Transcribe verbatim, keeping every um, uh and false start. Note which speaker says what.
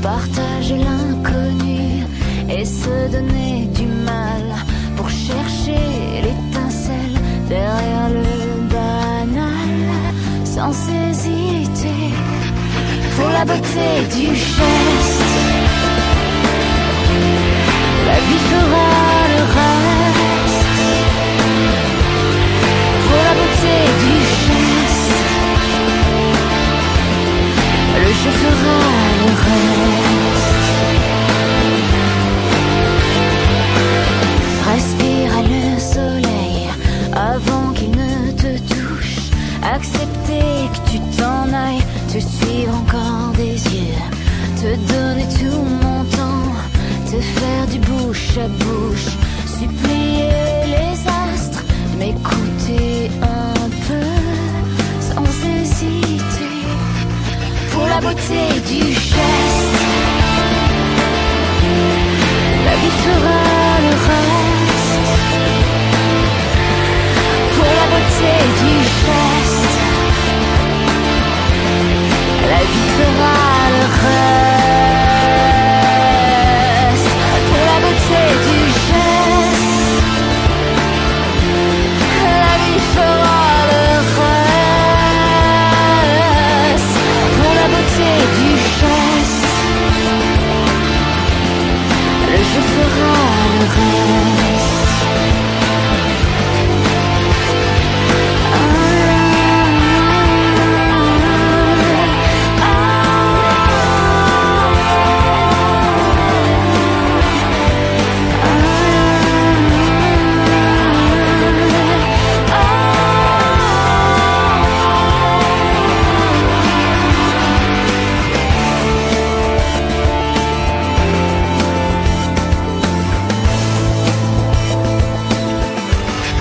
Speaker 1: partager l'inconnu et se donner du mal pour chercher l'étincelle derrière le banal, sans hésiter, pour la beauté du geste. La vie fera le reste, pour la beauté du geste. Le jeu fera le reste. Respire le soleil avant qu'il ne te touche. Accepter que tu t'en ailles, te suivre encore des yeux, te donner tout mon temps, te faire du bouche à bouche, supplier les astres de m'écouter un peu, sans hésiter, pour la beauté du geste. La vie fera le reste, pour la beauté du geste. La vie fera